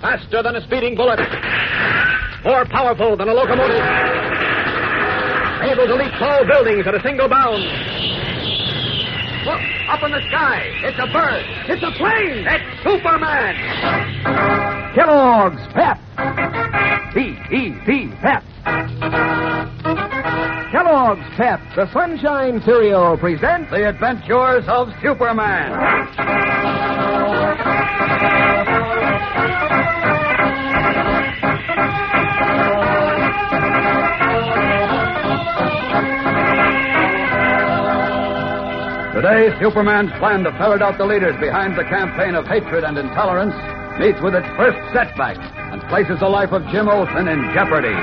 Faster than a speeding bullet. More powerful than a locomotive. Able to leap tall buildings at a single bound. Look, up in the sky. It's a bird. It's a plane. It's Superman. Kellogg's Pep. P-E-P, Pep. Kellogg's Pep, the Sunshine Cereal, presents The Adventures of Superman. Today, Superman's plan to ferret out the leaders behind the campaign of hatred and intolerance meets with its first setback and places the life of Jim Olsen in jeopardy.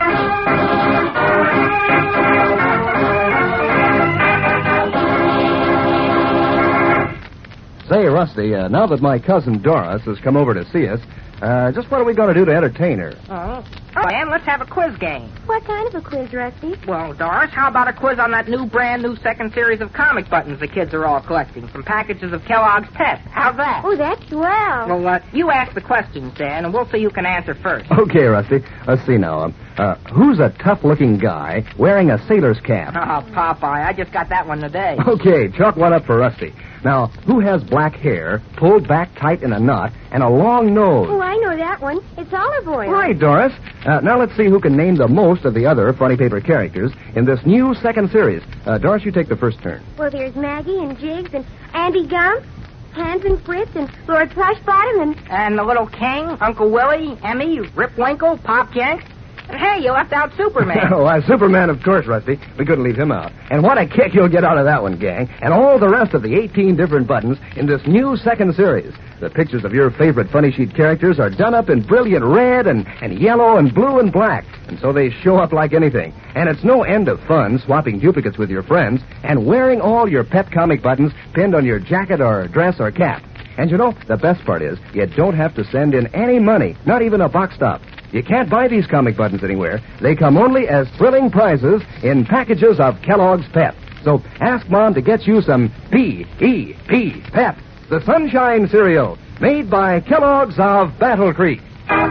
Say, Rusty, now that my cousin Doris has come over to see us, just what are we going to do to entertain her? Oh, and let's have a quiz game. What kind of a quiz, Rusty? Well, Doris, how about a quiz on that brand new second series of comic buttons the kids are all collecting from packages of Kellogg's Pep? How's that? Oh, that's swell. Well, you ask the questions, Dan, and we'll see who can answer first. Okay, Rusty. Let's see now. Who's a tough-looking guy wearing a sailor's cap? Oh, Popeye, I just got that one today. Okay, chalk one up for Rusty. Now, who has black hair, pulled back tight in a knot, and a long nose? Oh, I know that one. It's Olive Oyl. Right, Doris. Now let's see who can name the most of the other funny paper characters in this new second series. Doris, you take the first turn. Well, there's Maggie and Jiggs and Andy Gump, Hans and Fritz and Lord Plushbottom And the little king, Uncle Willie, Emmy, Rip Winkle, Pop Yank. And hey, you left out Superman. Oh, Superman, of course, Rusty. We couldn't leave him out. And what a kick you'll get out of that one, gang. And all the rest of the 18 different buttons in this new second series. The pictures of your favorite funny sheet characters are done up in brilliant red and yellow and blue and black. And so they show up like anything. And it's no end of fun swapping duplicates with your friends and wearing all your pet comic buttons pinned on your jacket or dress or cap. And you know, the best part is you don't have to send in any money, not even a box stop. You can't buy these comic buttons anywhere. They come only as thrilling prizes in packages of Kellogg's Pep. So ask Mom to get you some P-E-P, Pep, the Sunshine Cereal, made by Kellogg's of Battle Creek.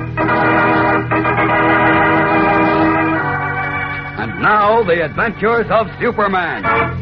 And now, The Adventures of Superman.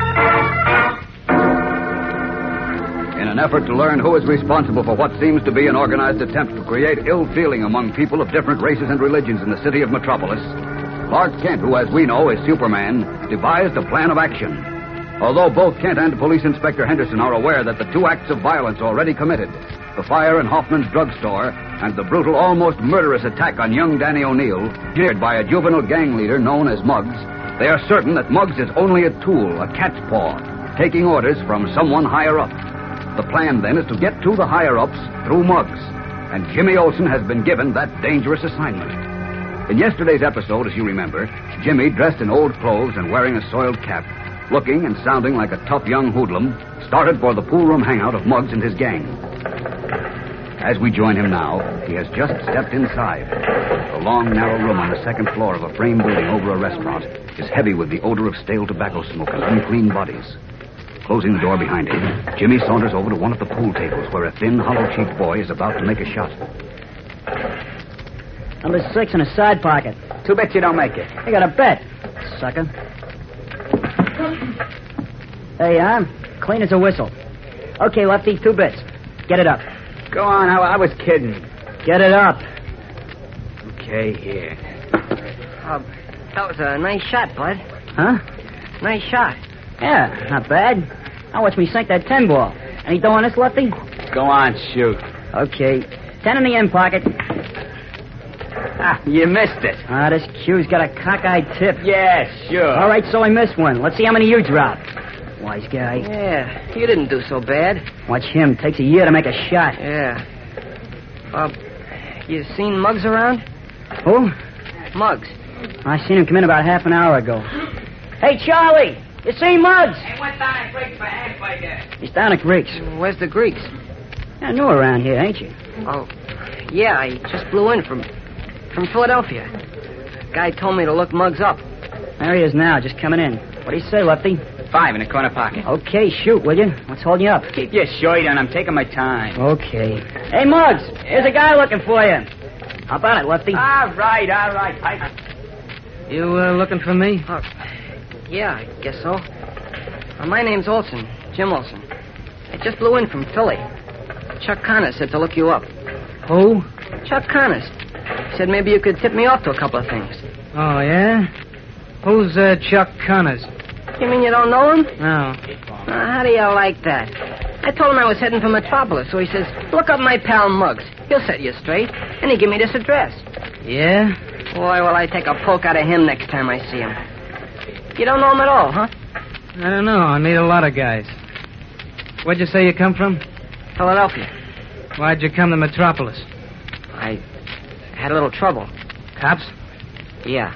In an effort to learn who is responsible for what seems to be an organized attempt to create ill feeling among people of different races and religions in the city of Metropolis, Clark Kent, who as we know is Superman, devised a plan of action. Although both Kent and Police Inspector Henderson are aware that the two acts of violence already committed, the fire in Hoffman's drugstore and the brutal, almost murderous attack on young Danny O'Neill, jeered by a juvenile gang leader known as Muggs, they are certain that Muggs is only a tool, a cat's paw, taking orders from someone higher up. The plan, then, is to get to the higher-ups through Muggs. And Jimmy Olsen has been given that dangerous assignment. In yesterday's episode, as you remember, Jimmy, dressed in old clothes and wearing a soiled cap, looking and sounding like a tough young hoodlum, started for the pool-room hangout of Muggs and his gang. As we join him now, he has just stepped inside. The long, narrow room on the second floor of a frame building over a restaurant is heavy with the odor of stale tobacco smoke and unclean bodies. Closing the door behind him, Jimmy saunters over to one of the pool tables where a thin, hollow-cheeked boy is about to make a shot. Number 6 in a side pocket. 2 bets you don't make it. I got a bet, sucker. Hey, I'm clean as a whistle. Okay, Lefty, 2 bits. Get it up. Go on, I was kidding. Get it up. Okay, here. That was a nice shot, Bud. Huh? Nice shot. Yeah, not bad. Now watch me sink that 10 ball. Any dough on this, Lefty? Go on, shoot. Okay. 10 in the in pocket. Ah, you missed it. This Q's got a cockeyed tip. Yeah, sure. All right, so I missed one. Let's see how many you dropped. Wise guy. Yeah, you didn't do so bad. Watch him. Takes a year to make a shot. Yeah. You seen Muggs around? Who? Muggs. I seen him come in about half an hour ago. Hey, Charlie! You seen Muggs? He went down at Greeks for hamburger. He's down at Greeks. Where's the Greeks? You're new around here, ain't you? Oh, yeah, I just flew in from Philadelphia. Guy told me to look Muggs up. There he is now, just coming in. What do you say, Lefty? 5 in the corner pocket. Okay, shoot, will you? What's holding you up? Keep your shirt on. I'm taking my time. Okay. Hey, Muggs, here's a guy looking for you. How about it, Lefty? All right, Piper. You looking for me? Yeah, I guess so. My name's Olson, Jim Olson. I just blew in from Philly. Chuck Connors said to look you up. Who? Chuck Connors. Said maybe you could tip me off to a couple of things. Oh, yeah? Who's Chuck Connors? You mean you don't know him? No. How do you like that? I told him I was heading for Metropolis, so he says, look up my pal Muggs. He'll set you straight. And he give me this address. Yeah? Boy, will I take a poke out of him next time I see him. You don't know him at all, huh? I don't know. I meet a lot of guys. Where'd you say you come from? Philadelphia. Why'd you come to Metropolis? I had a little trouble. Cops? Yeah.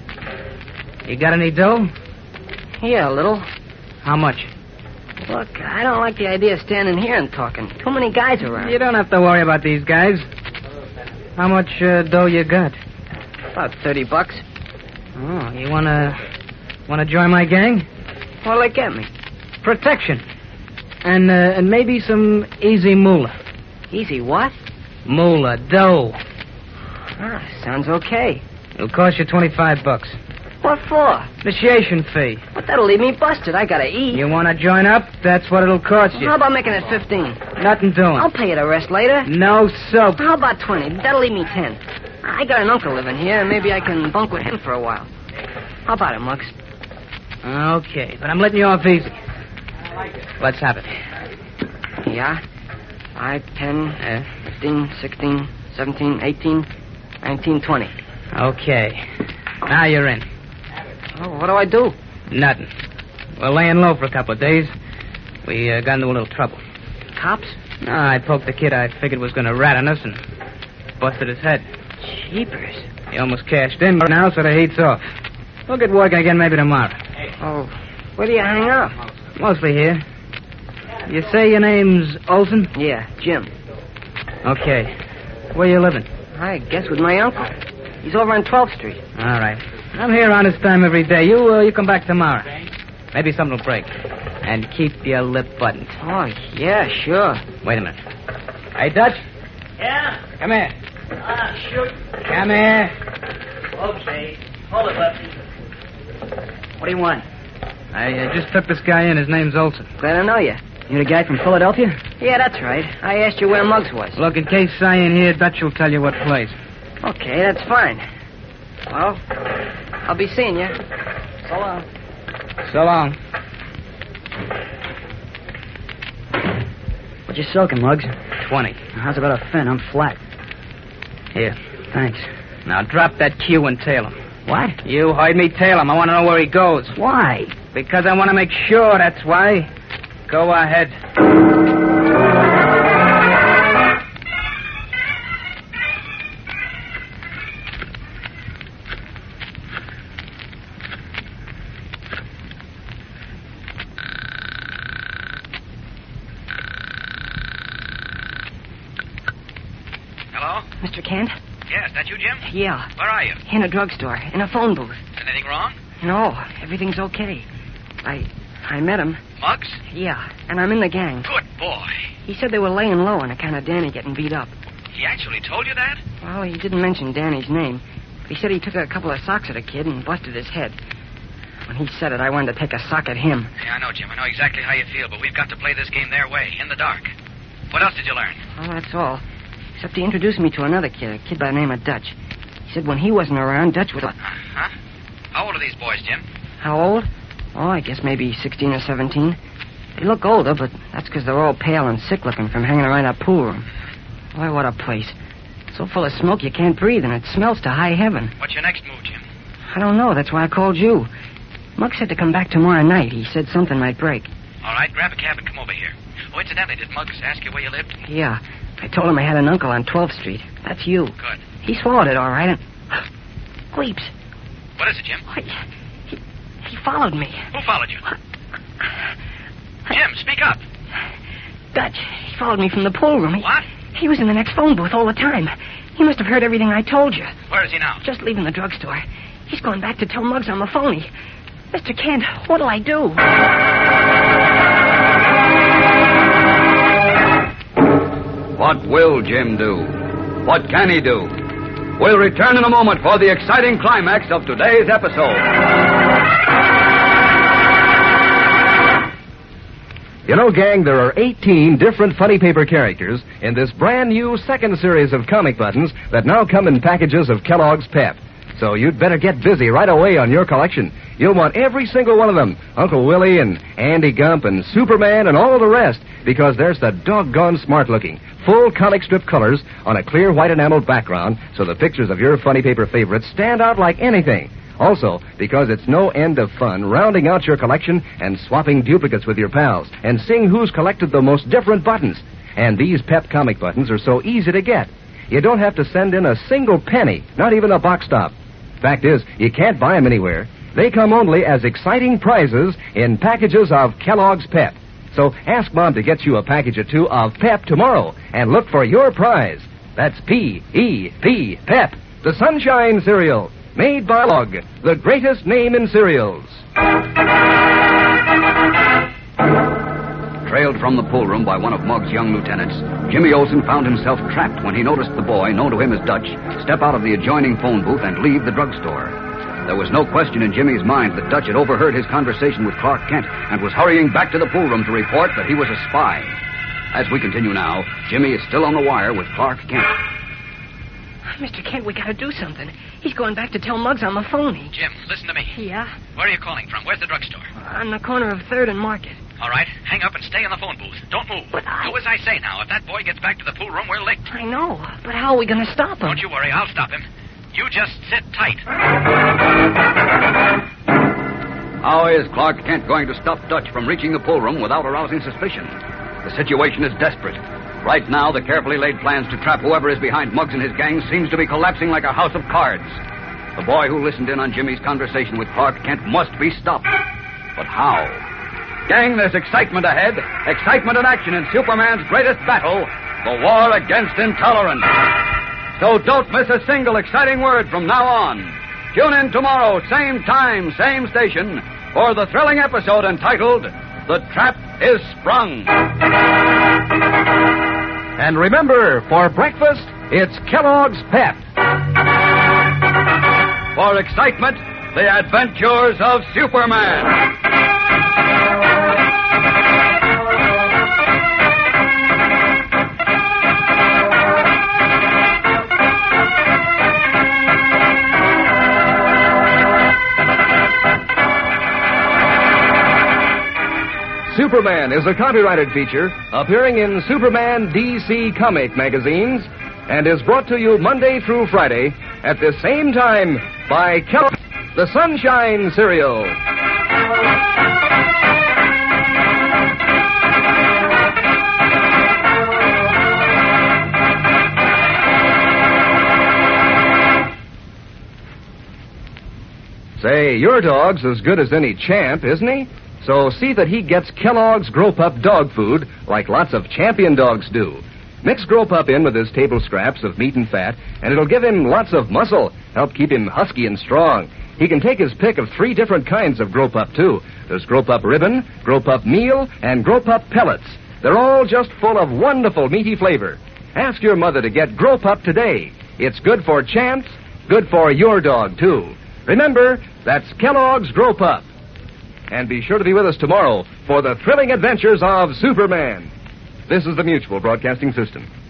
You got any dough? Yeah, a little. How much? Look, I don't like the idea of standing here and talking. Too many guys around. You don't have to worry about these guys. How much dough you got? About $30. Oh, you wanna join my gang? What'll they get me? Protection. And maybe some easy moolah. Easy what? Moolah, dough. Sounds okay. It'll cost you $25. What for? Initiation fee. But that'll leave me busted. I gotta eat. You want to join up? That's what it'll cost you. How about making it 15? Nothing doing. I'll pay you the rest later. No soap. How about 20? That'll leave me 10. I got an uncle living here, and maybe I can bunk with him for a while. How about it, Muggs? Okay, but I'm letting you off easy. Let's have it. Yeah? 5, 10, 15, 16, 17, 18, 19, 20. Okay. Now you're in. Oh, what do I do? Nothing. We're laying low for a couple of days. We got into a little trouble. Cops? No, I poked the kid I figured was going to rat on us and busted his head. Jeepers. He almost cashed in now, so the heat's off. We'll get working again maybe tomorrow. Oh, where do you hang out? Mostly here. You say your name's Olson? Yeah, Jim. Okay. Where you living? I guess with my uncle. He's over on 12th Street. All right. I'm here around this time every day. You come back tomorrow. Maybe something will break. And keep your lip buttoned. Oh, yeah, sure. Wait a minute. Hey, Dutch? Yeah? Come here. Shoot. Come here. Okay. Hold it, Lefty. What do you want? I just took this guy in. His name's Olson. Glad I know you. You the guy from Philadelphia? Yeah, that's right. I asked you where Muggs was. Look, in case I ain't here, Dutch will tell you what place. Okay, that's fine. Well, I'll be seeing you. So long. So long. What you soaking, Muggs? 20. How's about a fin? I'm flat. Here. Thanks. Now drop that cue and tail him. What? You heard me tail him. I want to know where he goes. Why? Because I want to make sure, that's why. Go ahead. Hello? Mr. Kent? Yes, that you, Jim? Yeah. Where are you? In a drugstore. In a phone booth. Anything wrong? No, everything's okay. I met him. Muggs? Yeah, and I'm in the gang. Good boy. He said they were laying low on account of Danny getting beat up. He actually told you that? Well, he didn't mention Danny's name. He said he took a couple of socks at a kid and busted his head. When he said it, I wanted to take a sock at him. Yeah, I know, Jim. I know exactly how you feel, but we've got to play this game their way, in the dark. What else did you learn? Well, that's all. Except he introduced me to another kid, a kid by the name of Dutch. He said when he wasn't around, Dutch would... Huh? How old are these boys, Jim? How old? Oh, I guess maybe 16 or 17. They look older, but that's because they're all pale and sick-looking from hanging around that pool room. Boy, what a place. So full of smoke you can't breathe, and it smells to high heaven. What's your next move, Jim? I don't know. That's why I called you. Muggs said to come back tomorrow night. He said something might break. All right, grab a cab and come over here. Oh, incidentally, did Muggs ask you where you lived? Yeah. I told him I had an uncle on 12th Street. That's you. Good. He swallowed it all right, and... Gleeps. What is it, Jim? What? He followed me. Who followed you? Jim, speak up. Dutch. He followed me from the pool room. What? He was in the next phone booth all the time. He must have heard everything I told you. Where is he now? Just leaving the drugstore. He's going back to tell Muggs I'm a phony. Mr. Kent, what'll I do? What will Jim do? What can he do? We'll return in a moment for the exciting climax of today's episode. You know, gang, there are 18 different funny paper characters in this brand new second series of comic buttons that now come in packages of Kellogg's Pep. So you'd better get busy right away on your collection. You'll want every single one of them. Uncle Willie and Andy Gump and Superman and all the rest, because there's the doggone smart-looking, full comic strip colors on a clear white enameled background, so the pictures of your funny paper favorites stand out like anything. Also, because it's no end of fun rounding out your collection and swapping duplicates with your pals and seeing who's collected the most different buttons. And these Pep comic buttons are so easy to get. You don't have to send in a single penny, not even a box stop. Fact is, you can't buy them anywhere. They come only as exciting prizes in packages of Kellogg's Pep. So ask Mom to get you a package or two of Pep tomorrow and look for your prize. That's P-E-P, Pep, the Sunshine Cereal, made by Kellogg, the greatest name in cereals. Trailed from the pool room by one of Mugg's young lieutenants, Jimmy Olsen found himself trapped when he noticed the boy, known to him as Dutch, step out of the adjoining phone booth and leave the drugstore. There was no question in Jimmy's mind that Dutch had overheard his conversation with Clark Kent and was hurrying back to the pool room to report that he was a spy. As we continue now, Jimmy is still on the wire with Clark Kent. Mr. Kent, we gotta do something. He's going back to tell Muggs on the phone. Jim, listen to me. Yeah? Where are you calling from? Where's the drugstore? On the corner of 3rd and Market. All right, hang up and stay in the phone booth. Don't move. But Do as I say now. If that boy gets back to the pool room, we're licked. I know, but how are we gonna stop him? Don't you worry, I'll stop him. You just sit tight. How is Clark Kent going to stop Dutch from reaching the pool room without arousing suspicion? The situation is desperate. Right now, the carefully laid plans to trap whoever is behind Muggs and his gang seems to be collapsing like a house of cards. The boy who listened in on Jimmy's conversation with Clark Kent must be stopped. But how? Gang, there's excitement ahead. Excitement and action in Superman's greatest battle, the war against intolerance. So don't miss a single exciting word from now on. Tune in tomorrow, same time, same station, for the thrilling episode entitled, The Trap is Sprung. And remember, for breakfast, it's Kellogg's Pep. For excitement, the adventures of Superman. Superman is a copyrighted feature appearing in Superman DC comic magazines and is brought to you Monday through Friday at the same time by Kellogg, the Sunshine Cereal. Say, your dog's as good as any champ, isn't he? So see that he gets Kellogg's Grow Pup dog food like lots of champion dogs do. Mix Grow Pup in with his table scraps of meat and fat, and it'll give him lots of muscle, help keep him husky and strong. He can take his pick of 3 different kinds of Grow Pup, too. There's Grow Pup Ribbon, Grow Pup Meal, and Grow Pup Pellets. They're all just full of wonderful meaty flavor. Ask your mother to get Grow Pup today. It's good for champs, good for your dog, too. Remember, that's Kellogg's Grow Pup. And be sure to be with us tomorrow for the thrilling adventures of Superman. This is the Mutual Broadcasting System.